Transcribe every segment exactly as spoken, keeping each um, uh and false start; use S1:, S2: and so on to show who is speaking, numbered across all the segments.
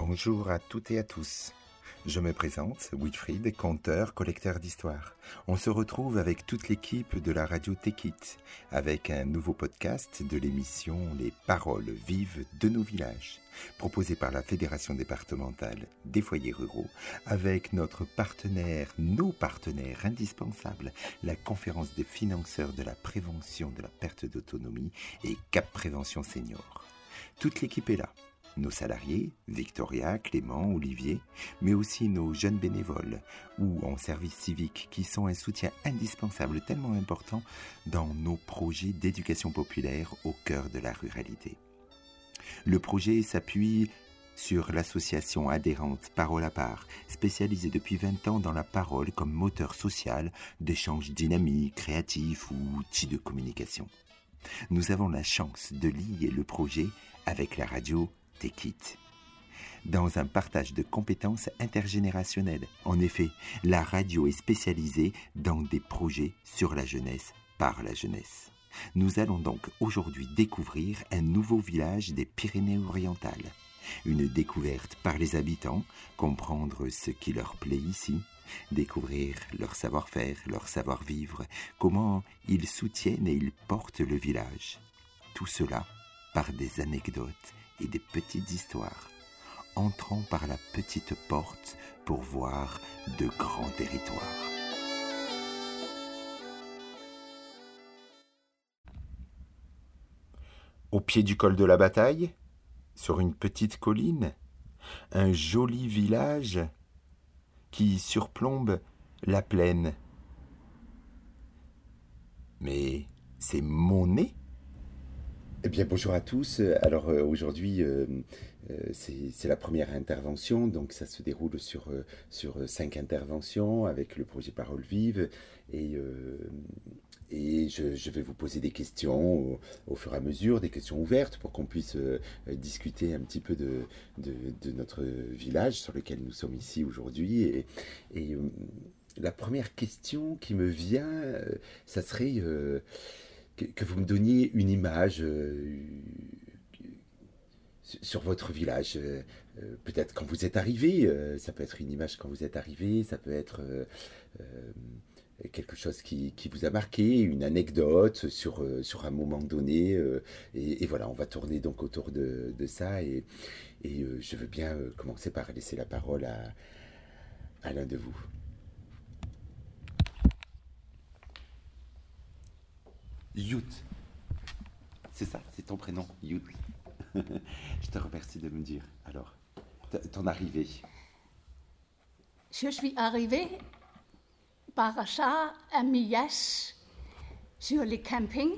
S1: Bonjour à toutes et à tous. Je me présente, Wilfried, conteur, collecteur d'histoires. On se retrouve avec toute l'équipe de la radio Tekit, avec un nouveau podcast de l'émission Les Paroles vives de nos villages, proposé par la Fédération départementale des foyers ruraux, avec notre partenaire, nos partenaires indispensables, la Conférence des financeurs de la prévention de la perte d'autonomie et Cap Prévention Senior. Toute l'équipe est là. Nos salariés, Victoria, Clément, Olivier, mais aussi nos jeunes bénévoles ou en service civique qui sont un soutien indispensable, tellement important dans nos projets d'éducation populaire au cœur de la ruralité. Le projet s'appuie sur l'association adhérente Parole à part, spécialisée depuis vingt ans dans la parole comme moteur social d'échanges dynamiques, créatifs ou outils de communication. Nous avons la chance de lier le projet avec la radio Tekit, dans un partage de compétences intergénérationnelles. En effet, la radio est spécialisée dans des projets sur la jeunesse, par la jeunesse. Nous allons donc aujourd'hui découvrir un nouveau village des Pyrénées-Orientales. Une découverte par les habitants, comprendre ce qui leur plaît ici, découvrir leur savoir-faire, leur savoir-vivre, comment ils soutiennent et ils portent le village. Tout cela par des anecdotes et des petites histoires. Entrons par la petite porte pour voir de grands territoires. Au pied du col de la Bataille, sur une petite colline, un joli village qui surplombe la plaine. Mais c'est Monet ? Eh bien, bonjour à tous. Alors euh, aujourd'hui, euh, euh, c'est, c'est la première intervention, donc ça se déroule sur, euh, sur cinq interventions avec le projet Paroles vives. Et, euh, et je, je vais vous poser des questions au, au fur et à mesure, des questions ouvertes pour qu'on puisse euh, discuter un petit peu de, de, de notre village sur lequel nous sommes ici aujourd'hui. Et, et euh, la première question qui me vient, euh, ça serait... Euh, Que, que vous me donniez une image euh, sur votre village. Euh, euh, peut-être quand vous êtes arrivé, euh, ça peut être une image quand vous êtes arrivé, ça peut être euh, euh, quelque chose qui, qui vous a marqué, une anecdote sur, euh, sur un moment donné. Euh, et, et voilà, on va tourner donc autour de, de ça. Et, et euh, je veux bien euh, commencer par laisser la parole à, à l'un de vous. Yout, c'est ça, c'est ton prénom, Yout. Je te remercie de me dire. Alors, ton arrivée.
S2: Je suis arrivée par hasard à Millas, sur le camping,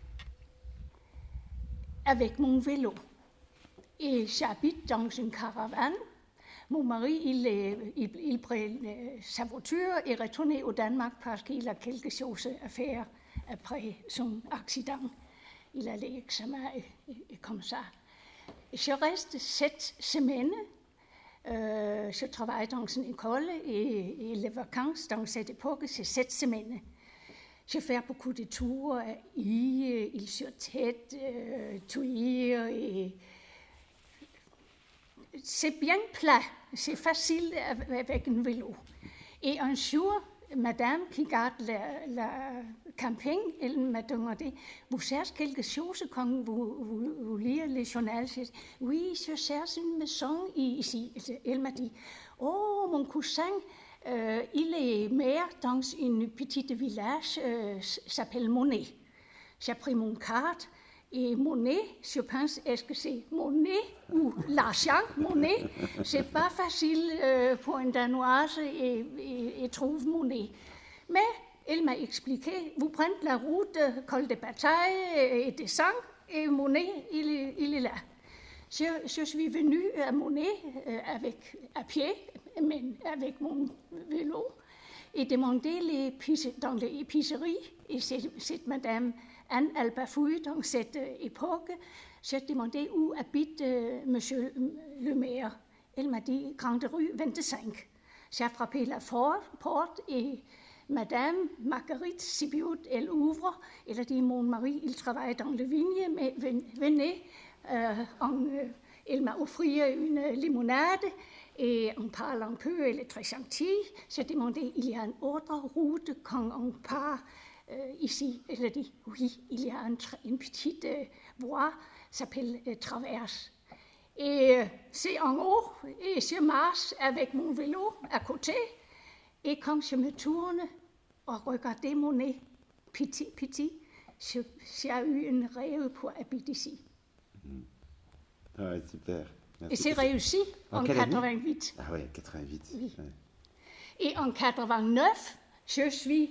S2: avec mon vélo. Et j'habite dans une caravane. Mon mari, il, est, il, il prit sa voiture et est retourné au Danemark parce qu'il a quelque chose à faire après son accident. Il a les examens et, et comme ça. Je reste sept semaines. Euh, je travaille dans une école et, et les vacances dans cette époque, c'est sept semaines. Je fais beaucoup de tours i Île sur Tête, euh, Tuire et c'est bien plat, c'est facile avec un vélo. Et un jour, madame qui garde le camping, elle m'a demandé, vous cherchez quelque chose quand vous, vous, vous lisez le journal? J'ai dit, oui, je cherche une maison ici. Elle m'a dit, oh, mon cousin, euh, il est maire dans une petite village, euh, s'appelle Monet. J'ai pris mon carte. Et monnaie, je pense, est-ce que c'est monnaie ou l'argent, monnaie? C'est pas facile euh, pour une Danoise et, et, et trouve monnaie. Mais elle m'a expliqué, vous prenez la route col de Bataille et descend, et monnaie, il est, il est là. Je, je suis venue à Monet euh, avec, à pied, mais avec mon vélo, et demandé les, dans les épiceries, et c'est, cette madame Anne Albafouille, dans cette époque, j'ai demandé où habite euh, monsieur le maire. Elle m'a dit Grande Rue vingt-cinq. J'ai frappé la porte et madame Marguerite Sibiut, elle ouvre. Elle a dit, mon mari, il travaille dans le vigne, mais venez, euh, en, euh, Elle m'a offert une limonade et on parle un peu, elle est très gentille. J'ai demandé, il y a une autre route quand on part euh, ici. Elle a dit, oui, il y a un, une petite euh, voie, s'appelle euh, Traverse. Et euh, c'est en haut, et je marche avec mon vélo à côté. Et quand je me tourne og regarder mon nez, petit, petit, je, j'ai eu une rêve pour habiter ici.
S1: Mmh. Ah ouais, super. Merci.
S2: Et c'est réussi en, en quatre-vingt-huit.
S1: Ah ouais, quatre-vingt-huit.
S2: Oui.
S1: Ouais.
S2: Et en quatre-vingt-neuf, je suis,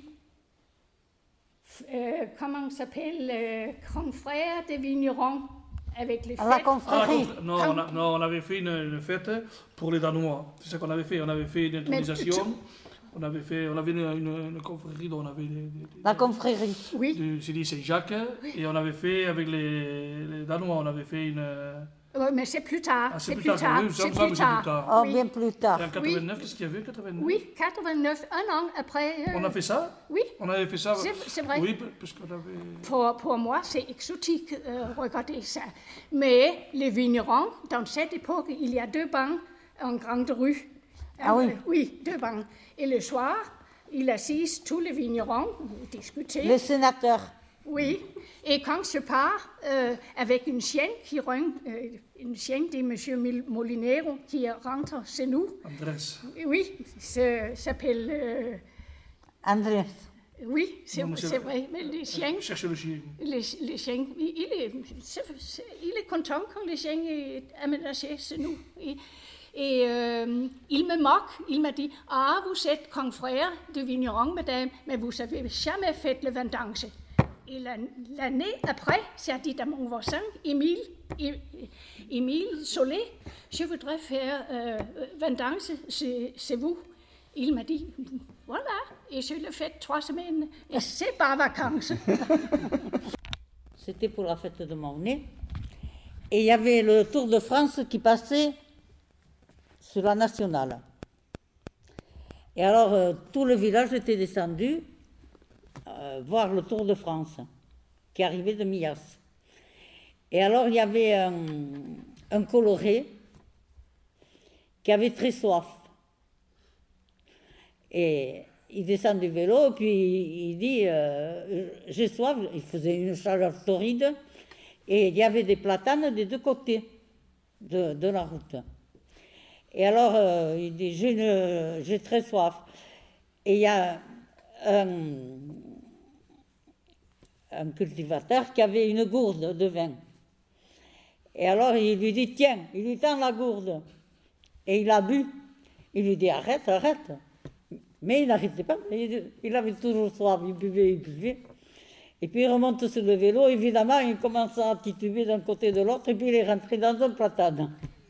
S2: euh, comment ça s'appelle, euh, grand frère des vignerons avec les fêtes.
S3: À la confrérie.
S4: Ah, non, on a, non, on avait fait une, une fête pour les Danois. C'est ce qu'on avait fait. On avait fait une intronisation. On avait fait, on avait une, une, une confrérie dont on avait des, des,
S3: la confrérie.
S2: Oui.
S4: Du C D Saint-Jacques. Oui. Et on avait fait avec les, les Danois, on avait fait une.
S2: Oui, mais c'est plus tard.
S4: Ah, c'est,
S2: c'est
S4: plus
S2: plus
S4: tard.
S2: tard.
S4: Oui,
S2: c'est,
S4: plus
S2: plus
S4: tard.
S2: tard.
S3: Oh,
S2: oui.
S3: bien plus tard.
S4: Et en quatre-vingt-neuf,
S2: oui.
S4: Qu'est-ce qu'il y avait quatre-vingt-neuf?
S2: Oui, quatre-vingt-neuf, un an après. Euh...
S4: On a fait ça?
S2: Oui.
S4: On avait fait ça?
S2: C'est, c'est vrai.
S4: Oui, parce qu'on avait.
S2: Pour, pour moi, c'est exotique, euh, regardez ça. Mais les vignerons, dans cette époque, il y a deux bancs en grande rue.
S3: Ah oui?
S2: Euh, oui, deux bancs. Et le soir, ils assisent tous les vignerons, discuter.
S3: Les sénateurs.
S2: Oui, et quand je pars euh, avec une chienne qui rentre, euh, une chienne de M. Molinero qui rentre chez nous.
S4: Andrés.
S2: Oui, ça s'appelle. Euh,
S3: Andrés.
S2: Oui, c'est,
S4: non,
S2: c'est, c'est vrai, mais les chiens.
S4: Cherchez le chien.
S2: Les, les chiens, il est, c'est, c'est, il est content quand les chiens est aménagé chez nous. Et, Et euh, il me moque, il m'a dit, ah, vous êtes confrère de vigneron, madame, mais vous n'avez jamais fait le vendange. Et l'année après, j'ai dit à mon voisin, Émile, Émile Solé, je voudrais faire euh, vendange, c'est, c'est vous. Il m'a dit, voilà, et je l'ai fait trois semaines, et c'est pas vacances.
S3: C'était pour la fête de mon nez. Et il y avait le Tour de France qui passait sur la nationale. Et alors, euh, tout le village était descendu euh, voir le Tour de France, qui arrivait de Millas. Et alors, il y avait un, un coloré qui avait très soif. Et il descend du vélo, puis il dit euh, « J'ai soif ». Il faisait une chaleur torride, et il y avait des platanes des deux côtés de, de la route. Et alors, euh, il dit, j'ai, une, j'ai très soif. Et il y a un, un cultivateur qui avait une gourde de vin. Et alors, il lui dit, tiens, il lui tend la gourde. Et il a bu. Il lui dit, arrête, arrête. Mais il n'arrêtait pas. Il, il avait toujours soif, il buvait, il buvait. Et puis il remonte sur le vélo, évidemment, il commence à tituber d'un côté de l'autre, et puis il est rentré dans un platane.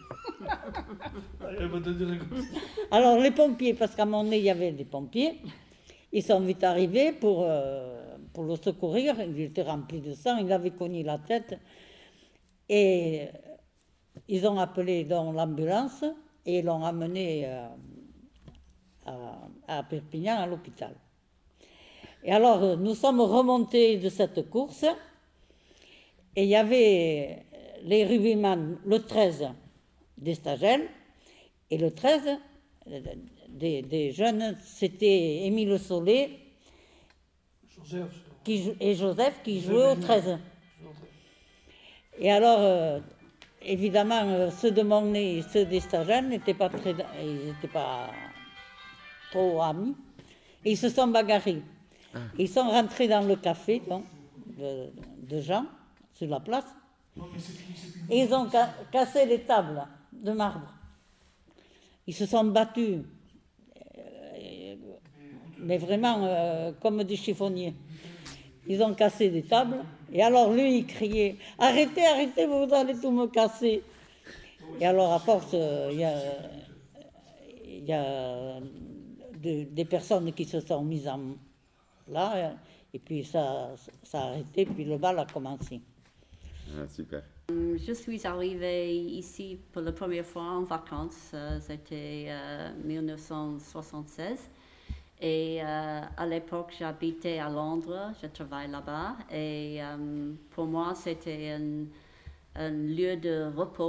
S3: Alors les pompiers, parce qu'à mon nez il y avait des pompiers, ils sont vite arrivés pour, euh, pour le secourir. Il était rempli de sang, il avait cogné la tête. Et ils ont appelé donc l'ambulance et l'ont amené euh, à, à Perpignan, à l'hôpital. Et alors nous sommes remontés de cette course et il y avait les rugbyman le treize d'Estagel. Et le treize, des, des jeunes, c'était Émile Solé
S4: Joseph.
S3: Qui, et Joseph qui jouaient au treize. Et alors, euh, évidemment, euh, ceux de Mornay et ceux d'Estagel n'étaient pas, très, ils n'étaient pas trop amis. Et ils se sont bagarrés. Ah. Ils sont rentrés dans le café donc, de, de Jean, sur la place. Et ils ont ca- cassé les tables de marbre. Ils se sont battus, euh, mais vraiment euh, comme des chiffonniers. Ils ont cassé des tables, et alors lui, il criait « Arrêtez, arrêtez, vous allez tout me casser !» Et alors, à force, il euh, y a, y a de, des personnes qui se sont mises en, là, et puis ça, ça a arrêté, puis le bal a commencé.
S1: Ah, super.
S5: Je suis arrivée ici pour la première fois en vacances, euh, c'était euh, dix-neuf cent soixante-seize. Et euh, à l'époque, j'habitais à Londres, je travaille là-bas. Et euh, pour moi, c'était un, un lieu de repos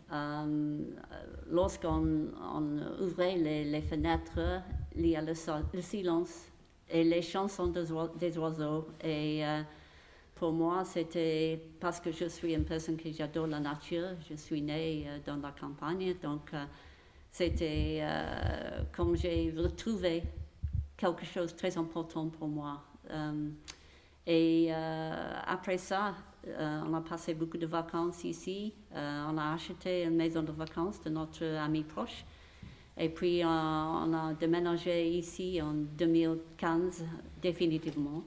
S5: Euh, lorsqu'on on ouvrait les, les fenêtres, il y a le, le silence et les chansons des, oiseaux, des oiseaux. Et euh, pour moi, c'était parce que je suis une personne qui j'adore la nature. Je suis née euh, dans la campagne, donc euh, c'était euh, comme j'ai retrouvé quelque chose de très important pour moi. Euh, et euh, après ça, Euh, on a passé beaucoup de vacances ici. Euh, on a acheté une maison de vacances de notre ami proche. Et puis, euh, on a déménagé ici en deux mille quinze, définitivement.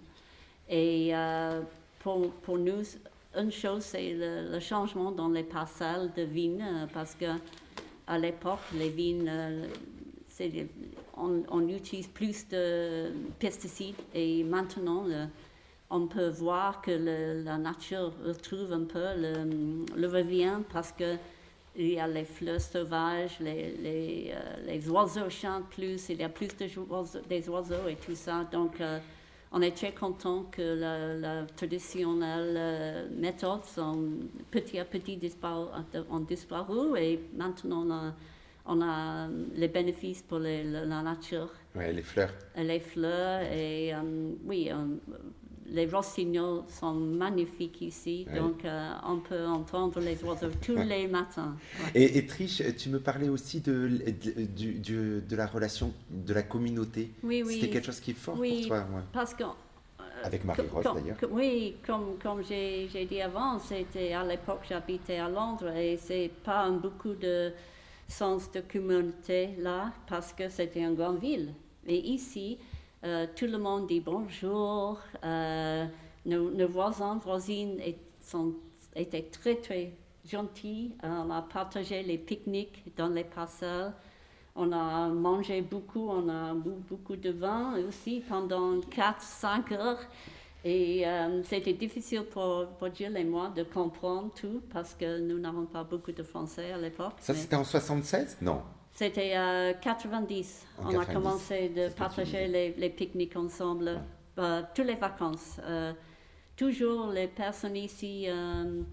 S5: Et euh, pour, pour nous, une chose, c'est le, le changement dans les parcelles de vignes, euh, parce qu'à l'époque, les vignes, euh, c'est, on, on utilise plus de pesticides. Et maintenant, le, on peut voir que le, la nature retrouve un peu le, le revient parce qu'il y a les fleurs sauvages, les, les, euh, les oiseaux chantent plus, il y a plus de oiseaux, des oiseaux et tout ça. Donc, euh, on est très content que la, la traditionnelle euh, méthode sont petit à petit disparu, ont disparu et maintenant on a, on a les bénéfices pour les, la, la nature.
S1: Oui, les fleurs.
S5: Et les fleurs et um, oui. Um, Les rossignols sont magnifiques ici, oui. donc euh, on peut entendre les oiseaux tous les matins. Ouais.
S1: Et, et Trish, tu me parlais aussi de, de, de, de, de la relation de la communauté.
S5: Oui, oui.
S1: C'était quelque chose qui est fort
S5: oui,
S1: pour toi. Ouais.
S5: Parce que, euh,
S1: avec Marie-Rose d'ailleurs.
S5: Com, oui, comme, comme j'ai, j'ai dit avant, c'était à l'époque j'habitais à Londres et c'est pas un beaucoup de sens de communauté là parce que c'était une grande ville. Et ici, Euh, tout le monde dit bonjour. Euh, nos, nos voisins, voisines et, sont, étaient très, très gentils. Euh, on a partagé les pique-niques dans les parcelles. On a mangé beaucoup, on a bu beaucoup de vin aussi pendant quatre cinq heures. Et euh, c'était difficile pour, pour Jill et moi de comprendre tout parce que nous n'avons pas beaucoup de français à l'époque.
S1: Ça, c'était en soixante-seize? Non.
S5: C'était en euh, quatre-vingt-dix. En on quatre-vingt-dix. A commencé de C'était partager les, les pique-niques ensemble, ouais. euh, toutes les vacances. Euh, toujours, les personnes ici euh,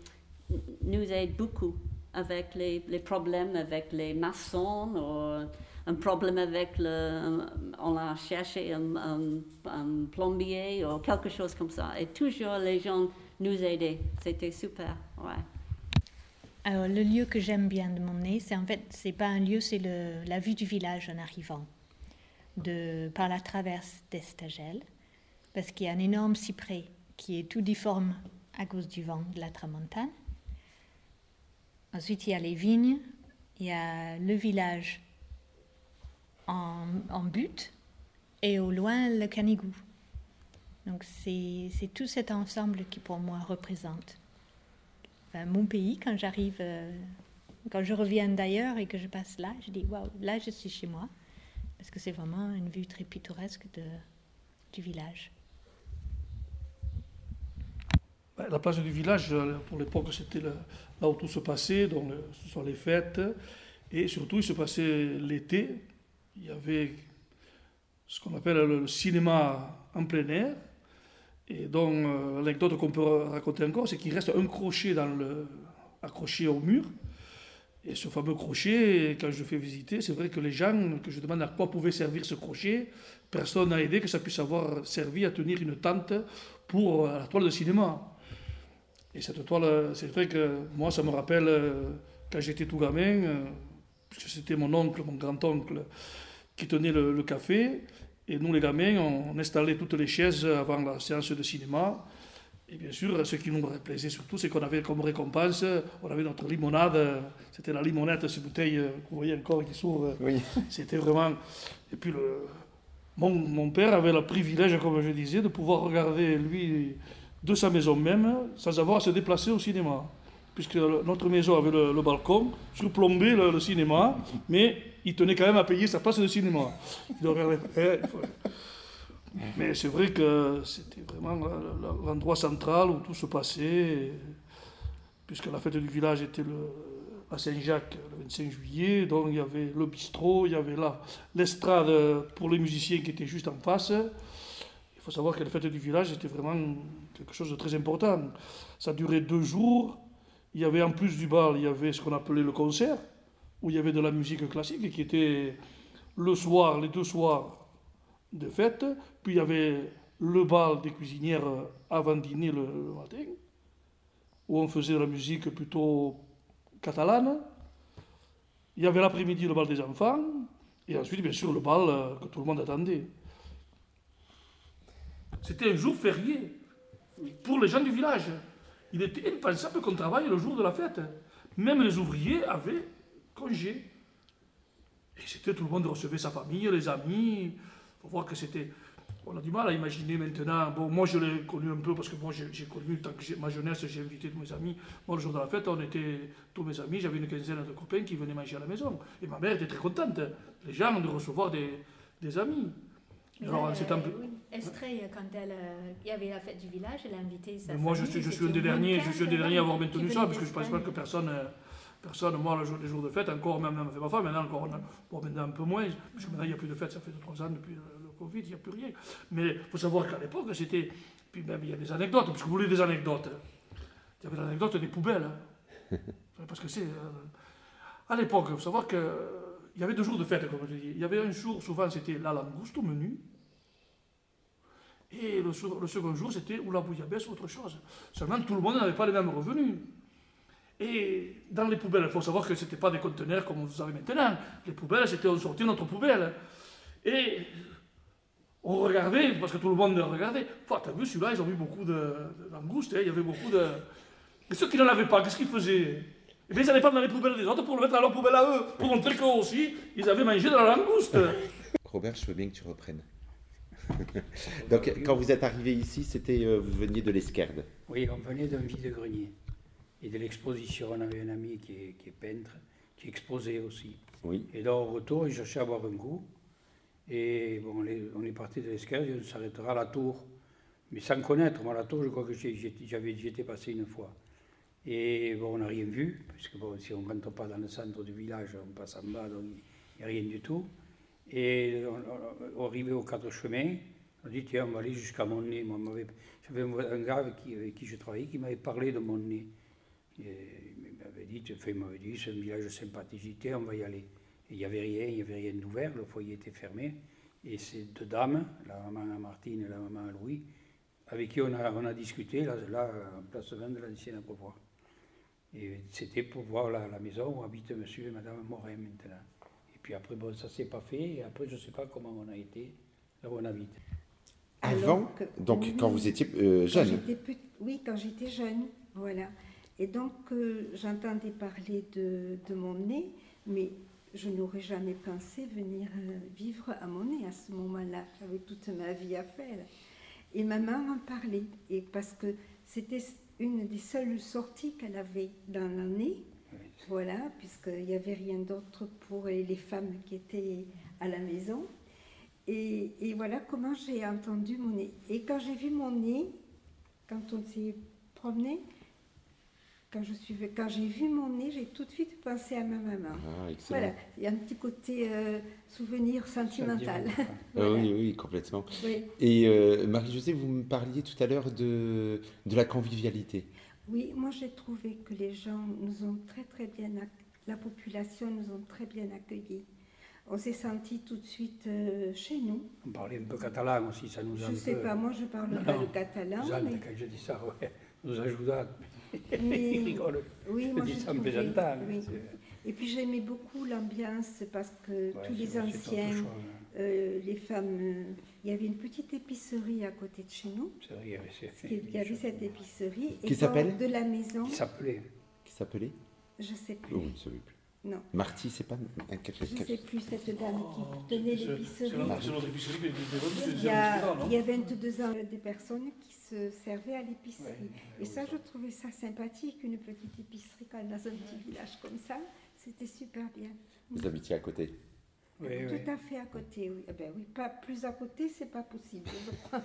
S5: nous aident beaucoup avec les, les problèmes avec les maçons, ou un problème avec le... On a cherché un, un, un plombier ou quelque chose comme ça. Et toujours, les gens nous aidaient. C'était super, ouais.
S6: Alors, le lieu que j'aime bien de m'emmener, c'est en fait, c'est pas un lieu, c'est le, la vue du village en arrivant de, par la traverse d'Estagel, parce qu'il y a un énorme cyprès qui est tout difforme à cause du vent de la tramontane. Ensuite, il y a les vignes, il y a le village en, en butte et au loin le Canigou. Donc, c'est, c'est tout cet ensemble qui, pour moi, représente Enfin, mon pays. Quand j'arrive, euh, quand je reviens d'ailleurs et que je passe là, je dis waouh, là je suis chez moi, parce que c'est vraiment une vue très pittoresque de, du village.
S4: La place du village, pour l'époque, c'était le, là où tout se passait, donc ce sont les fêtes, et surtout il se passait l'été. Il y avait ce qu'on appelle le cinéma en plein air. Et donc, euh, l'anecdote qu'on peut raconter encore, c'est qu'il reste un crochet dans le, accroché au mur. Et ce fameux crochet, quand je fais visiter, c'est vrai que les gens, que je demande à quoi pouvait servir ce crochet, personne n'a aidé que ça puisse avoir servi à tenir une tente pour euh, la toile de cinéma. Et cette toile, c'est vrai que moi, ça me rappelle euh, quand j'étais tout gamin, euh, puisque c'était mon oncle, mon grand-oncle, qui tenait le, le café. Et nous, les gamins, on installait toutes les chaises avant la séance de cinéma. Et bien sûr, ce qui nous plaisait surtout, c'est qu'on avait comme récompense, on avait notre limonade. C'était la limonette, cette bouteille que vous voyez encore qui s'ouvre. Oui. C'était vraiment... Et puis, le... mon, mon père avait le privilège, comme je disais, de pouvoir regarder, lui, de sa maison même, sans avoir à se déplacer au cinéma. Puisque notre maison avait le, le balcon, surplombé le, le cinéma, mais il tenait quand même à payer sa place de cinéma. Il regardait, mais c'est vrai que c'était vraiment l'endroit central où tout se passait, puisque la fête du village était le, à Saint-Jacques le vingt-cinq juillet, donc il y avait le bistrot, il y avait là l'estrade pour les musiciens qui étaient juste en face. Il faut savoir que la fête du village était vraiment quelque chose de très important. Ça durait deux jours. il y avait en plus du bal, il y avait ce qu'on appelait le concert, où il y avait de la musique classique qui était le soir, les deux soirs de fête, puis il y avait le bal des cuisinières avant dîner le, le matin, où on faisait de la musique plutôt catalane. Il y avait l'après-midi le bal des enfants, et ensuite, bien sûr, le bal que tout le monde attendait. C'était un jour férié pour les gens du village. Il était impensable qu'on travaille le jour de la fête. Même les ouvriers avaient congé. Et c'était tout le monde recevait sa famille, les amis. Il faut voir que c'était... On a du mal à imaginer maintenant. Bon, moi, je l'ai connu un peu parce que moi, j'ai, j'ai connu, tant que j'ai, ma jeunesse, j'ai invité tous mes amis. Moi, le jour de la fête, on était tous mes amis. J'avais une quinzaine de copains qui venaient manger à la maison. Et ma mère était très contente, les gens, de recevoir des, des amis.
S6: Alors, euh, c'est un peu... oui. Estrée, quand elle, euh, il y avait la fête du village, elle a invité sa
S4: Mais moi,
S6: famille.
S4: je suis, je suis un des derniers, je suis un des derniers à avoir maintenu ça, parce que je ne pense pas que personne... Personne, moi, le jour, les jours de fête, encore, même, même fait ma femme, maintenant, encore, bon, maintenant un peu moins, parce que maintenant, il n'y a plus de fête, ça fait deux trois ans depuis le, le Covid, il n'y a plus rien. Mais il faut savoir qu'à l'époque, c'était. Puis même, il y a des anecdotes, parce que vous voulez des anecdotes. Il y avait l'anecdote des poubelles. Hein. Parce que c'est. Euh, à l'époque, il faut savoir qu'il y avait deux jours de fête, comme je dis. Il y avait un jour, souvent, c'était la langouste au menu. Et le, le second jour, c'était ou la bouillabaisse ou autre chose. Seulement, tout le monde n'avait pas les mêmes revenus. Et dans les poubelles, il faut savoir que ce n'étaient pas des conteneurs comme vous avez maintenant. Les poubelles, c'était on sortait notre poubelle. Et on regardait, parce que tout le monde regardait. Enfin, t'as vu, celui-là, ils ont mis beaucoup de, de langoustes, hein, il y avait beaucoup de... Et ceux qui n'en avaient pas, qu'est-ce qu'ils faisaient? Et bien, ils n'allaient pas dans les poubelles des autres pour le mettre dans leur poubelle à eux, pour montrer qu'eux aussi, ils avaient mangé de la langouste.
S1: Robert, je veux bien que tu reprennes. Donc, quand vous êtes arrivé ici, c'était, euh, vous veniez de l'Esquerde.
S7: Oui, on venait d'un vide-grenier. Et de l'exposition, on avait un ami qui est, qui est peintre, qui exposait aussi.
S1: Oui.
S7: Et donc, au retour, il cherchait à boire un coup. Et bon, on est, on est parti de l'Esquerde, on s'arrêtera à la Tour. Mais sans connaître, moi, la Tour, je crois que j'avais, j'étais passé une fois. Et bon, on n'a rien vu, puisque bon, si on ne rentre pas dans le centre du village, on passe en bas, donc il n'y a rien du tout. Et on, on, on arrivait aux quatre chemins, on dit, tiens, on va aller jusqu'à Montnay. Moi, j'avais un gars avec qui, avec qui je travaillais qui m'avait parlé de Montnay. Et il m'avait dit, enfin, il m'avait dit, c'est un village sympathique, on va y aller. Et il n'y avait rien, il n'y avait rien d'ouvert, le foyer était fermé. Et ces deux dames, la maman à Martine et la maman à Louis, avec qui on a, on a discuté, là, là, en place vingt de la lycée à Beauvoir. Et c'était pour voir la, la maison où habitent monsieur et madame Morin maintenant. Et puis après, bon, ça ne s'est pas fait, et après, je ne sais pas comment on a été, là où on habite.
S1: Avant, que, donc oui, quand vous étiez euh, jeune
S8: quand Oui, quand j'étais jeune, voilà. Et donc, euh, j'entendais parler de, de Montnay, mais je n'aurais jamais pensé venir euh, vivre à Montnay à ce moment-là. J'avais toute ma vie à faire. Et maman en parlait, et parce que c'était une des seules sorties qu'elle avait dans l'année, oui. Voilà, puisqu'il n'y avait rien d'autre pour les femmes qui étaient à la maison. Et, et voilà comment j'ai entendu Montnay. Et quand j'ai vu Montnay, quand on s'est promené, Quand, je suis, quand j'ai vu Montnay, j'ai tout de suite pensé à ma maman.
S1: Ah,
S8: voilà, il y a un petit côté euh, souvenir sentimental.
S1: Voilà. Oui, oui, complètement.
S8: Oui.
S1: Et euh, Marie-Josée, vous me parliez tout à l'heure de, de la convivialité.
S8: Oui, moi j'ai trouvé que les gens nous ont très très bien, la population nous ont très bien accueillis. On s'est senti tout de suite euh, chez nous.
S7: On parlait un peu catalan aussi, ça nous a
S8: Je ne sais peu... pas, moi je parle non, pas non, le catalan.
S7: Jeanne,
S8: mais...
S7: quand je dis ça, ouais, nous ajoute.
S8: Mais,
S7: il rigole.
S8: Oui, moi
S7: je
S8: j'ai trouvé. Oui. Et puis j'aimais beaucoup l'ambiance parce que ouais, tous les anciens, euh, les femmes, il y avait une petite épicerie à côté de chez nous.
S7: C'est vrai, c'est,
S8: il y avait cette épicerie.
S1: Qui s'appelle
S8: de la maison.
S7: Qui s'appelait
S1: Qui s'appelait
S8: Je ne sais plus.
S1: Oh, vous ne savez plus.
S8: Non.
S1: Marty, c'est pas un
S8: quelqu'un. Je ne sais plus cette dame qui tenait l'épicerie.
S4: C'est notre épicerie.
S8: Il y a, il y a vingt-deux ans, des personnes qui se servaient à l'épicerie. Ouais, et ça, je trouvais ça sympathique, une petite épicerie quand dans un petit village comme ça. C'était super bien.
S1: Vous habitiez à côté?
S8: Oui, Tout oui. à fait à côté, oui. Eh ben, oui. Pas plus à côté, c'est pas possible, je crois.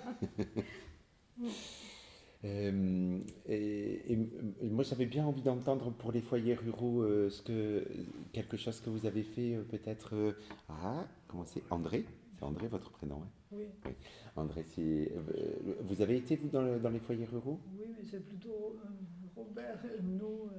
S1: Euh, et, et, et moi j'avais bien envie d'entendre pour les foyers ruraux euh, ce que, quelque chose que vous avez fait euh, peut-être euh, ah comment c'est André c'est André votre prénom hein
S9: oui.
S1: oui André c'est euh, vous avez été vous dans, le, dans les foyers ruraux?
S9: Oui mais c'est plutôt euh, Robert et nous euh,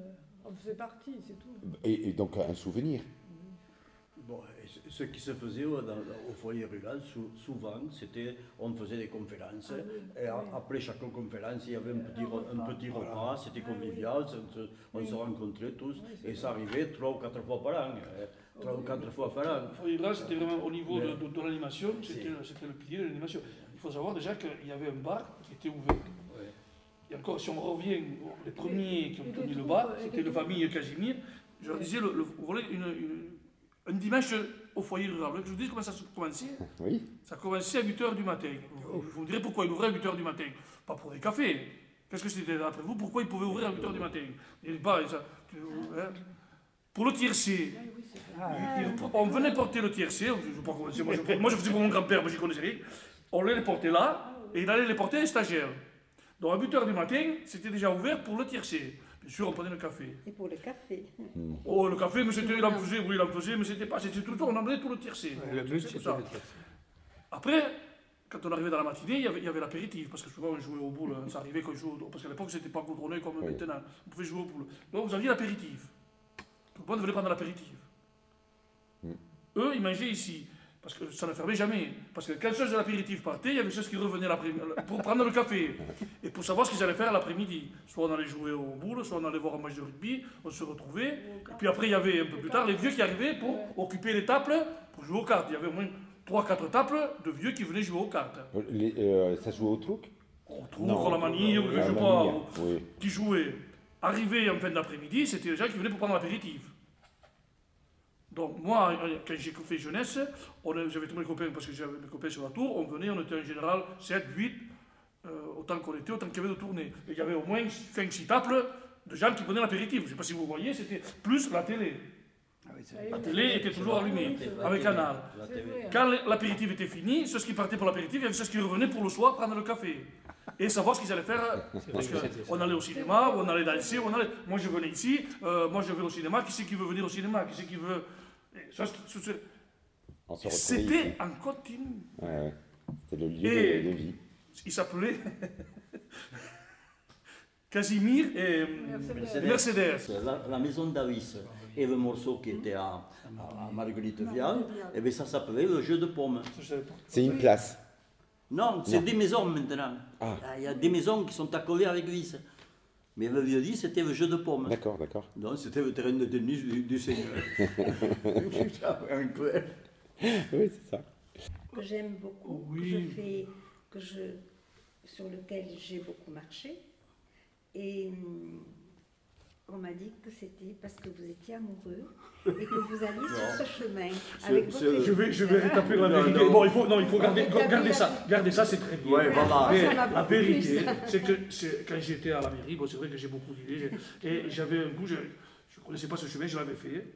S9: On faisait partie, c'est tout.
S1: Et, et donc un souvenir.
S10: Bon, et ce qui se faisait au, dans, au foyer rural, sou, souvent, c'était, on faisait des conférences, ah, oui, et a, oui. après chaque conférence, il y avait un petit, un petit repas, voilà. C'était convivial, ah, oui. on oui. se rencontrait tous, oui, et ça arrivait trois ou quatre fois par an. Trois ou quatre fois par an.
S4: Le foyer rural, c'était vraiment au niveau de, de, de l'animation, c'était, c'était le pilier de l'animation. Il faut savoir déjà qu'il y avait un bar qui était ouvert. Oui. Et encore, si on revient, les premiers qui ont tenu le bar, c'était la famille Casimir. Je leur disais, le, le, vous voulez une, une un dimanche au foyer rural. Je vous dis comment ça commençait.
S1: Oui.
S4: Ça commençait à huit heures du matin. Vous, vous me direz pourquoi il ouvrait à huit heures du matin. Pas pour des cafés. Qu'est-ce que c'était d'après vous? Pourquoi il pouvait ouvrir à huit heures du matin? Il pas, ça, hein, pour le tiercé. Ah, on venait porter le tiercé. Je pas moi, je, moi je faisais pour mon grand-père, mais j'y connaissais rien. On les portait là et il allait les porter à les stagiaires. Donc à huit heures du matin, c'était déjà ouvert pour le tiercé. Bien sûr, on prenait le café.
S8: Et pour le café.
S4: Mmh. Oh, le café, mais c'était, il en faisait, oui, il en faisait, mais c'était pas, c'était tout le temps, on emmenait tout le tiercé.
S7: Ouais, le but, c'était ça.
S4: Après, quand on arrivait dans la matinée, il y avait, il y avait l'apéritif, parce que souvent on jouait au boule, ça arrivait quand on jouait au boule, parce qu'à l'époque, c'était pas goudronné comme oui. maintenant, on pouvait jouer au boule. Donc vous aviez l'apéritif. Tout le monde voulait prendre l'apéritif. Mmh. Eux, ils mangeaient ici. Parce que ça ne fermait jamais. Parce que quand ceux de l'apéritif partaient, il y avait ceux qui revenaient pour prendre le café. Et pour savoir ce qu'ils allaient faire l'après-midi. Soit on allait jouer au boule, soit on allait voir un match de rugby, on se retrouvait. Et puis après, il y avait un peu plus tard les vieux qui arrivaient pour occuper les tables pour jouer aux cartes. Il y avait au moins trois quatre tables de vieux qui venaient jouer aux cartes.
S1: Les, euh, ça jouait au truc?
S4: Au truc, à la manie, je ne sais pas. Oui. Qui jouaient. Arrivés en fin d'après-midi, c'était les gens qui venaient pour prendre l'apéritif. Donc moi, quand j'ai fait jeunesse, on, j'avais tous mes copains, parce que j'avais mes copains sur la tour, on venait, on était en général sept, huit, euh, autant qu'on était, autant qu'il y avait de tournées. Et il y avait au moins cinq six tables de gens qui prenaient l'apéritif. Je ne sais pas si vous voyez, c'était plus la télé. Ah oui, la télé était toujours allumée, avec Canal. Quand l'apéritif était fini, ceux qui partaient pour l'apéritif, il y avait ceux qui revenaient pour le soir prendre le café. Et savoir ce qu'ils allaient faire, parce qu'on allait au cinéma, ou on allait danser, on allait... Moi je venais ici, euh, moi je vais au cinéma, qui c'est qui veut venir au cinéma, qui c'est qui veut... Ça, c'était en continu.
S1: Ouais, ouais. C'était le lieu et de, de vie.
S4: Il s'appelait Casimir et Mercedes. Mercedes.
S10: La, la maison d'Avis et le morceau qui était à, à Marguerite-Vial, et bien ça s'appelait le jeu de pommes.
S1: C'est une place.
S10: Non, c'est des maisons maintenant. Ah. Il y a des maisons qui sont accolées à l'église. Mais le vieux lit, c'était le jeu de pommes.
S1: D'accord, d'accord.
S10: Donc c'était le terrain de tennis du, du Seigneur.
S1: Oui, c'est ça.
S8: Que j'aime beaucoup, oui. que je fais, que je, sur lequel j'ai beaucoup marché. Et on m'a dit que c'était parce que vous étiez amoureux et que vous alliez sur ce chemin. Avec votre
S4: je, vais, je vais rétablir la vérité. Non, non. Bon, il faut, non, il faut garder, garder ça. Garder ça, c'est très bien.
S10: Ouais, voilà.
S4: Mais la vérité, c'est que c'est, quand j'étais à la mairie, bon, c'est vrai que j'ai beaucoup d'idées. Et j'avais un goût, je ne connaissais pas ce chemin, je l'avais fait.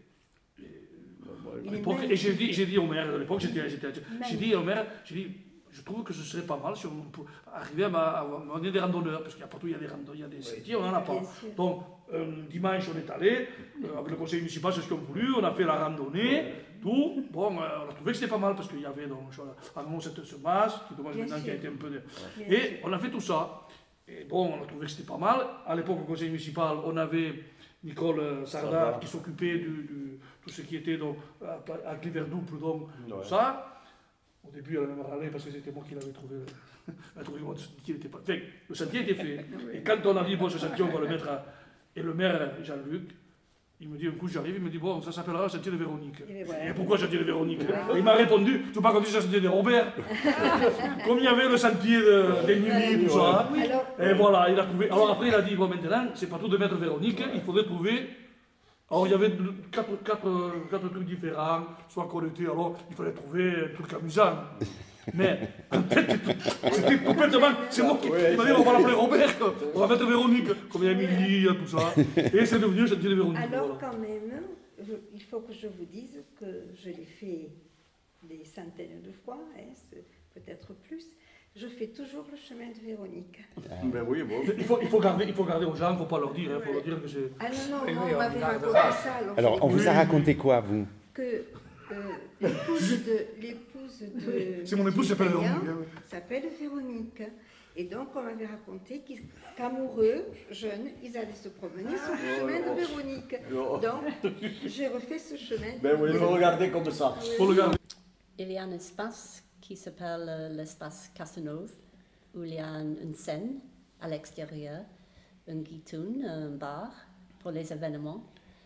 S4: Et, et j'ai dit, j'ai dit au maire, à l'époque, j'étais, j'étais, j'ai dit au maire, j'ai dit, je trouve que ce serait pas mal si on peut arriver à, ma, à mener des randonneurs, parce qu'il y a partout, il y a des randonneurs, il y a des sentiers, on n'en a pas. Donc, euh, dimanche, on est allé, euh, avec le conseil municipal, c'est ce qu'on a voulu, on a fait la randonnée, tout. Bon, euh, on a trouvé que c'était pas mal, parce qu'il y avait donc, à un moment cette ce masque, qui dommage maintenant qui a été un peu... De... Et on a fait tout ça. Et bon, on a trouvé que c'était pas mal. À l'époque, au conseil municipal, on avait Nicole Sardar qui s'occupait de, de tout ce qui était donc, avec l'hiver double, donc ouais. Tout ça. Au début, elle m'a râlé parce que c'était moi qui l'avais trouvé. Elle a trouvé qu'il n'était pas. Enfin, le sentier était fait. Et quand on a dit, bon, ce sentier, on va le mettre à. Et le maire, Jean-Luc, il me dit, un coup, j'arrive, il me dit, bon, ça s'appellera le sentier de Véronique. Et, voilà. Et pourquoi le sentier de Véronique? Et il m'a répondu, tu n'as pas compris le sentier de Robert. Comme il y avait le sentier de, des Nuits, tout ça. Oui. Et voilà, il a trouvé. Alors après, il a dit, bon, maintenant, c'est pas tout de mettre Véronique, il faudrait trouver. Alors il y avait quatre, quatre, quatre trucs différents, soit connectés, alors il fallait trouver un truc amusant. Mais en fait, c'était complètement. C'est moi qui ouais, m'a dit on va l'appeler Robert, on va mettre Véronique, comme il y a Émilie, il y a tout ça. Et c'est devenu le sentier de Véronique.
S8: Alors voilà. Quand même, je, il faut que je vous dise que je l'ai fait des centaines de fois, hein, peut-être plus. Je fais toujours le chemin de Véronique.
S10: Ben oui, bon.
S4: Il faut, il faut, garder, il faut garder aux gens, il ne faut pas leur dire, il hein, faut leur dire que c'est...
S8: Ah non, non, non, on m'avait raconté ça.
S1: Alors, alors on vous a raconté quoi, vous?
S8: Que euh, l'épouse de... L'épouse de
S4: c'est mon épouse qui s'appelle Véronique.
S8: s'appelle Véronique. Et donc, on m'avait raconté qu'ils- qu'amoureux, jeunes, ils allaient se promener sur le chemin de Véronique. Donc, j'ai refait ce chemin.
S10: Ben oui, il faut regarder comme ça.
S4: Faut le garder.
S5: Il y a un espace qui s'appelle euh, l'espace Casanova, où il y a un- une scène à l'extérieur, un guitoun, un bar pour les événements.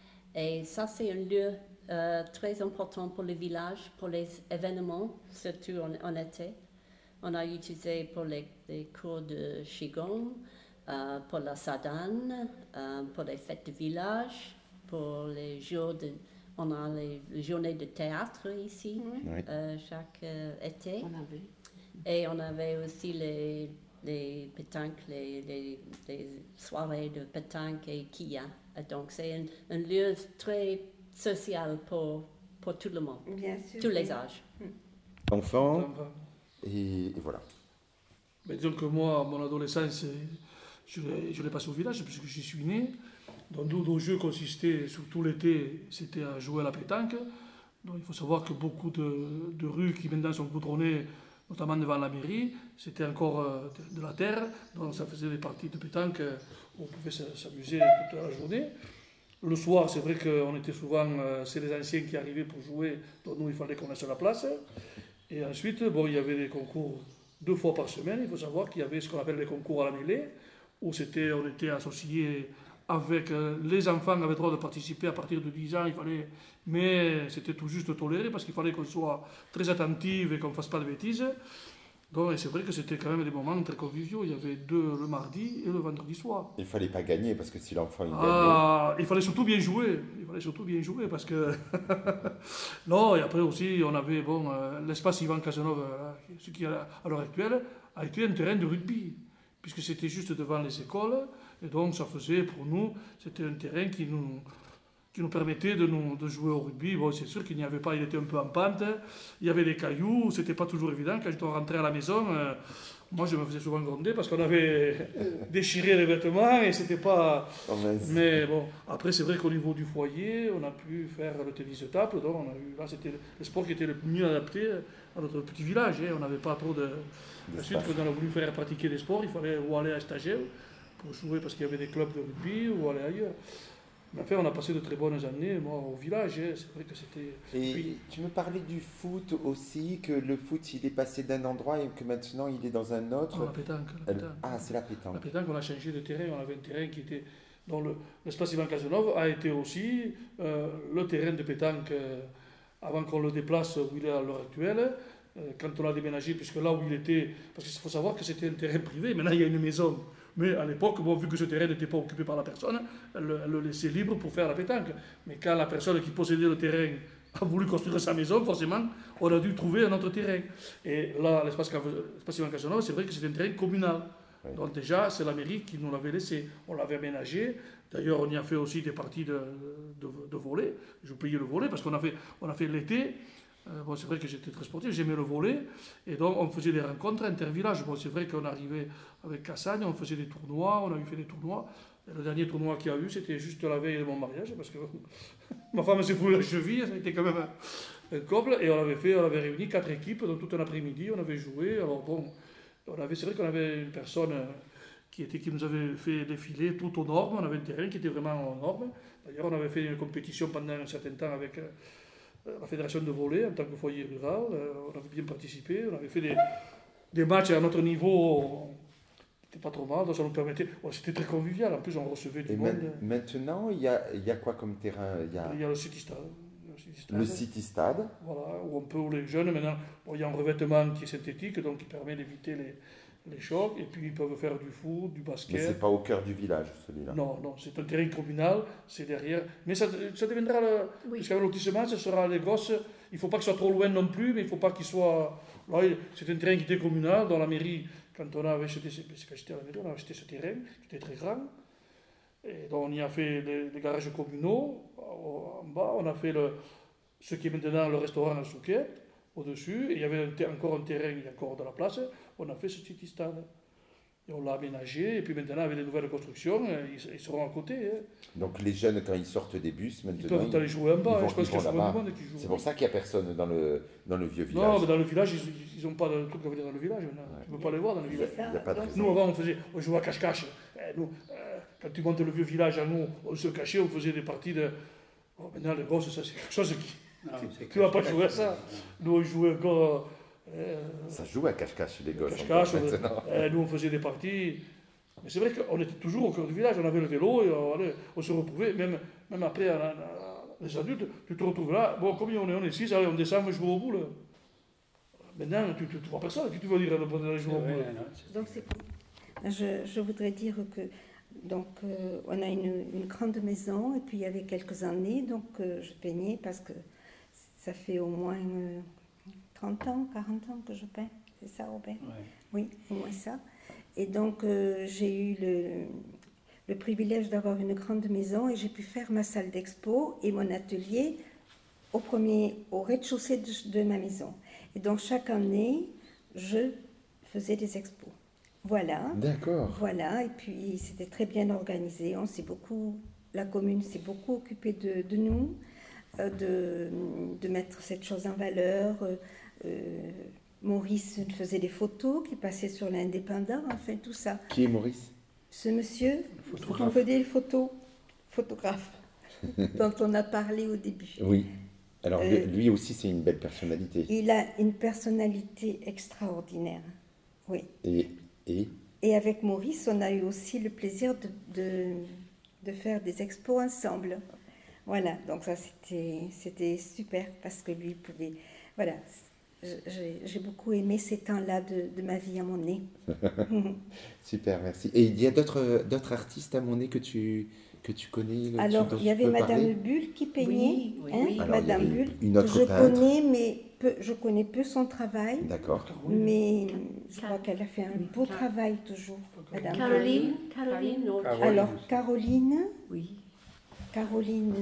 S5: Et ça, c'est un lieu euh, très important pour le village, pour les événements, surtout en, en été. On a utilisé pour les, les cours de Qigong, euh, pour la sadane, euh, pour les fêtes de village, pour les jours de... On a les, les journées de théâtre ici,
S1: Oui.
S5: euh, chaque euh, été.
S3: On avait.
S5: Et on avait aussi les, les pétanques, les, les, les soirées de pétanque et quilla. Et donc c'est un, un lieu très social pour, pour tout le monde,
S8: Bien sûr.
S5: tous les âges.
S1: Enfants,
S4: Enfin,
S1: et, et voilà.
S4: mais disons que moi, mon adolescence, je l'ai, je l'ai passé au village puisque j'y suis né. Donc nous, nos jeux consistaient, surtout l'été, c'était à jouer à la pétanque. Donc il faut savoir que beaucoup de, de rues qui maintenant sont goudronnées, notamment devant la mairie, c'était encore euh, de, de la terre. Donc ça faisait des parties de pétanque euh, où on pouvait s- s'amuser toute la journée. Le soir, c'est vrai qu'on était souvent, euh, c'est les anciens qui arrivaient pour jouer, donc nous, il fallait qu'on laisse la place. Et ensuite, bon, il y avait des concours deux fois par semaine. Il faut savoir qu'il y avait ce qu'on appelle les concours à la mêlée, où c'était, on était associés avec euh, les enfants avaient le droit de participer à partir de dix ans, il fallait, mais c'était tout juste toléré parce qu'il fallait qu'on soit très attentif et qu'on ne fasse pas de bêtises. Donc et c'est vrai que c'était quand même des moments très conviviaux. Il y avait deux le mardi et le vendredi soir.
S1: Il fallait pas gagner parce que si l'enfant il gagnait.
S4: Ah, il fallait surtout bien jouer. Il fallait surtout bien jouer parce que. Non, et après aussi, on avait bon, euh, l'espace Ivan Casanova, euh, ce qui à l'heure actuelle a été un terrain de rugby, puisque c'était juste devant les écoles. Et donc, ça faisait pour nous, c'était un terrain qui nous, qui nous permettait de, nous, de jouer au rugby. Bon, c'est sûr qu'il n'y avait pas, il était un peu en pente. Il y avait des cailloux, c'était pas toujours évident. Quand on rentrait à la maison, euh, moi je me faisais souvent gronder parce qu'on avait déchiré les vêtements et c'était pas.
S1: Oh, mince.
S4: Mais bon, après, c'est vrai qu'au niveau du foyer, on a pu faire le tennis de table. Donc, on a eu, là, c'était le sport qui était le mieux adapté à notre petit village. Hein. On n'avait pas trop de. Ensuite, quand on a voulu faire pratiquer des sports, il fallait ou aller à Stagel pour jouer parce qu'il y avait des clubs de rugby ou aller ailleurs. Mais enfin, on a passé de très bonnes années, moi, au village. Hein. C'est vrai que c'était.
S1: Et
S4: Puis-
S1: tu me parlais du foot aussi, que le foot il est passé d'un endroit et que maintenant il est dans un autre.
S4: Non, la pétanque. La
S1: Elle-
S4: pétanque.
S1: Ah, c'est la
S4: La
S1: pétanque.
S4: pétanque, on a changé de terrain. On avait un terrain qui était. Dont le, l'espace Ivan Casanova a été aussi euh, le terrain de pétanque euh, avant qu'on le déplace où il est à l'heure actuelle. Euh, quand on a déménagé, puisque là où il était. Parce qu'il faut savoir que c'était un terrain privé, maintenant il y a une maison. Mais à l'époque, bon, vu que ce terrain n'était pas occupé par la personne, elle, le- elle le laissait libre pour faire la pétanque. Mais quand la personne qui possédait le terrain a voulu construire sa maison, forcément, on a dû trouver un autre terrain. Et là, l'espace, l'espace Ivan Casanova, c'est vrai que c'est un terrain communal.
S1: Oui.
S4: Donc déjà, c'est la mairie qui nous l'avait laissé. On l'avait aménagé. D'ailleurs, on y a fait aussi des parties de, de, de volley. Je payais le volley parce qu'on a fait, on a fait l'été. Euh, bon, c'est vrai que j'étais très sportif, j'aimais le volley. Et donc, on faisait des rencontres intervillages. Bon, c'est vrai qu'on arrivait avec Cassagne, on faisait des tournois, on a eu fait des tournois. Et le dernier tournoi qu'il y a eu, c'était juste la veille de mon mariage, parce que ma femme s'est foulée la cheville, ça a été quand même un, un couple. Et on avait fait, on avait réuni quatre équipes, donc tout un après-midi, on avait joué. Alors bon, on avait, c'est vrai qu'on avait une personne euh, qui, était, qui nous avait fait défiler tout aux normes. On avait un terrain qui était vraiment aux normes. D'ailleurs, on avait fait une compétition pendant un certain temps avec euh, la fédération de volley en tant que foyer rural. Euh, on avait bien participé. On avait fait des, des matchs à notre niveau. C'était pas trop mal, donc ça nous permettait. Ouais, c'était très convivial. En plus, on recevait du
S1: Et
S4: monde.
S1: ma- maintenant, il y a, il y a quoi comme terrain? Il y a
S4: Il y a le City Stade. Le City Stade.
S1: le City Stade.
S4: Voilà, où on peut, où les jeunes, maintenant, bon, il y a un revêtement qui est synthétique, donc qui permet d'éviter les, les chocs, et puis ils peuvent faire du foot, du
S1: Mais
S4: basket.
S1: c'est pas au cœur du village, celui-là.
S4: Non, non, c'est un terrain communal, c'est derrière. Mais ça, ça deviendra, le,
S5: Oui.
S4: puisqu'avec le lotissement, ce sera les gosses, il ne faut pas qu'ils soient trop loin non plus, mais il ne faut pas qu'ils soient. Là, il- c'est un terrain qui était communal, dans la mairie, quand on a acheté, c'est quand j'étais à la mairie, on a acheté ce terrain, qui était très grand. Et donc on y a fait les, les garages communaux, en bas, on a fait le, ce qui est maintenant le restaurant à Souquet, au-dessus, et il y avait un ter- encore un terrain, il y a encore de la place, on a fait ce City Stade. Et on l'a aménagé, et puis maintenant, avec les nouvelles constructions, ils, ils seront à côté. Hein.
S1: Donc les jeunes, quand ils sortent des bus, maintenant,
S4: ils peuvent aller jouer en bas.
S1: Vont,
S4: je pense qu'il y a souvent du monde qui joue.
S1: C'est pour ça qu'il n'y a personne dans le, dans le vieux village.
S4: Non, mais dans le village, ils n'ont pas de truc à venir dans le village maintenant. Ouais. Tu ne peux pas les voir dans le village. Nous, avant, on, faisait, on jouait à cache-cache. Eh, nous, euh, quand tu montes le vieux village, à nous, on se cachait, on faisait des parties de... Oh, maintenant, les gosses, ça, c'est quelque chose qui... Non, tu ne vas pas jouer à ça. Nous, on jouait encore...
S1: Euh, ça joue à cache-cache, les gosses.
S4: Cache-cache, on, euh, nous, on faisait des parties... Mais c'est vrai qu'on était toujours au cœur du village, on avait le vélo, et on, allait, on se retrouvait, même, même après, à, à, à, les adultes, tu te retrouves là, bon, combien on est, on est six, allez, on descend, on joue au boule. Maintenant, tu ne vois personne, qui tu veux dire d'aller jouer au boule.
S8: Donc, c'est, je, je voudrais dire que, donc, euh, on a une, une grande maison, et puis il y avait quelques années, donc, euh, je peignais, parce que ça fait au moins euh, trente ans, quarante ans que je peins, c'est ça, Robert?
S7: Ouais.
S8: Oui, au moins ça. Et donc, euh, j'ai eu le, le privilège d'avoir une grande maison et j'ai pu faire ma salle d'expo et mon atelier au, premier, au rez-de-chaussée de, de ma maison. Et donc, chaque année, je faisais des expos. Voilà.
S1: D'accord.
S8: Voilà, et puis c'était très bien organisé. On s'est beaucoup, la commune s'est beaucoup occupée de, de nous, euh, de, de mettre cette chose en valeur. Euh, Maurice faisait des photos qui passaient sur l'Indépendant, enfin tout ça.
S1: Qui est Maurice?
S8: Ce monsieur, on faisait les photos, photographe, dont on a parlé au début.
S1: Oui. Alors euh, lui aussi, c'est une belle personnalité.
S8: Il a une personnalité extraordinaire, oui.
S1: Et, et
S8: Et avec Maurice, on a eu aussi le plaisir de, de, de faire des expos ensemble. Voilà, donc ça c'était, c'était super parce que lui pouvait... Voilà. J'ai, j'ai beaucoup aimé ces temps-là de, de ma vie à Monet.
S1: Super, merci. Et il y a d'autres, d'autres artistes à Monet que tu, que tu connais?
S8: Alors,
S1: tu,
S8: il y avait Madame
S1: parler?
S8: Bulle qui peignait.
S5: Oui, oui,
S8: hein,
S5: oui.
S1: Alors,
S8: Madame Bulle,
S1: une autre
S8: je
S1: peintre.
S8: connais, mais peu, je connais peu son travail.
S1: D'accord.
S8: Mais je crois qu'elle a fait un beau travail toujours. Madame
S5: Caroline, Caroline, non.
S7: Caroline.
S8: Alors, Caroline.
S5: Oui.
S8: Caroline.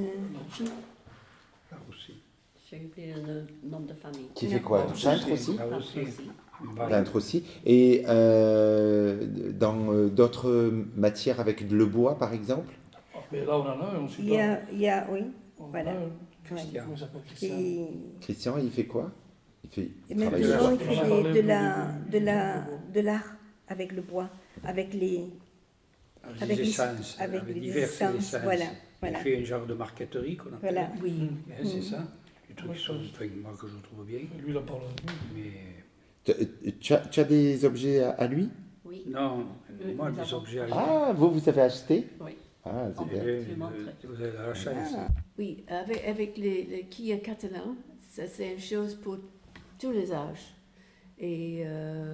S7: Là aussi.
S5: J'ai oublié le nom de famille.
S1: Qui fait quoi? Peintre aussi?
S7: Là aussi.
S1: Peintre aussi. Et euh, dans euh, d'autres matières avec le bois, par exemple?
S4: Mais là, on en a un aussi.
S8: Il y a, il y a oui,
S4: On
S8: voilà.
S4: a un.
S7: Christian.
S4: Comment il s'appelle, Christian?
S8: Et,
S1: Christian, il fait quoi? Il fait
S8: et
S1: il travaille
S8: maintenant,
S1: le
S8: il
S1: bois.
S8: fait
S4: On a
S8: des-
S4: parlé
S8: de,
S4: de-
S8: la,
S4: de-
S8: de,
S4: de-
S8: la,
S4: de-
S8: de l'art avec le bois, avec les...
S7: Avec
S8: Avec
S7: les
S8: les-
S7: essences,
S8: avec
S7: avec
S8: les
S7: diverses
S8: essences,
S7: essences.
S8: voilà,
S7: Il
S8: voilà.
S7: fait un genre de marqueterie qu'on appelle.
S8: Voilà.
S5: Oui.
S7: Hein, c'est ça. Des trucs
S4: Oui,
S7: qui sont,
S4: ça.
S7: enfin, moi que je trouve bien.
S4: Lui, il en parle.
S7: Mais
S1: Tu, tu as, tu as des objets à, à lui?
S5: Oui.
S7: non,
S5: Euh,
S7: moi
S5: nous
S7: des
S5: avons-
S7: objets à lui.
S1: Ah, vous, vous avez acheté?
S5: Oui.
S1: Ah, c'est
S5: Oh.
S1: bien.
S7: Eh,
S5: Je vais montrer.
S7: Vous avez la chance.
S8: Ah,
S9: Oui, avec, avec les, les quilles catalans, ça c'est une chose pour tous les âges. Et, euh,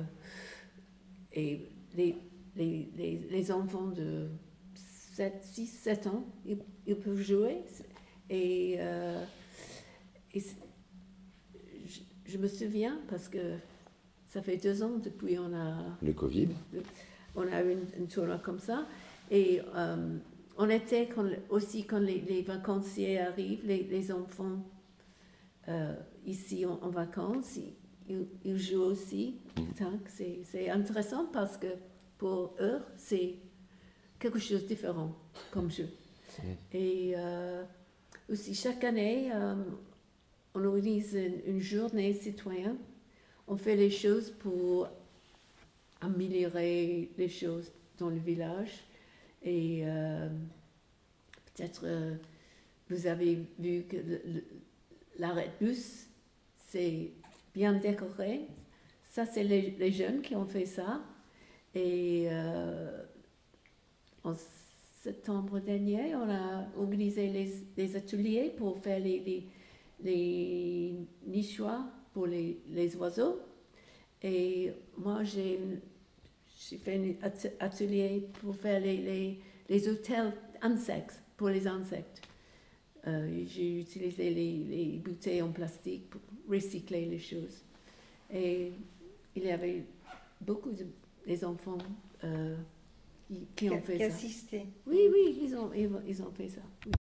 S9: et les, les, les, les enfants de six sept ans, ils, ils peuvent jouer. Et, euh, et c'est- je, je me souviens, parce que ça fait deux ans depuis on a,
S1: Le Covid.
S9: on a eu une, une tournoi comme ça. Et euh, on était quand, aussi quand les, les vacanciers arrivent, les, les enfants euh, ici en, en vacances, ils, ils jouent aussi. Donc, C'est, c'est intéressant parce que pour eux, c'est quelque chose de différent comme jeu. Et euh, aussi, chaque année, euh, on organise une, une journée citoyenne. On fait les choses pour améliorer les choses dans le village. Et euh, peut-être euh, vous avez vu que le- le- l'arrêt de bus, c'est bien décoré. Ça, c'est les, les jeunes qui ont fait ça. Et euh, en septembre dernier, on a organisé les, les ateliers pour faire les, les, les nichoirs pour les, les oiseaux. Et moi, j'ai, j'ai fait un at- atelier pour faire les, les, les hôtels insectes, pour les insectes. Euh, j'ai utilisé les, les bouteilles en plastique pour recycler les choses. Et il y avait beaucoup de des enfants euh, qui, qui ont
S8: qui,
S9: fait
S8: qui
S9: ça.
S8: assistait.
S9: Oui, oui, ils ont, ils, ont- ils ont fait ça. Oui.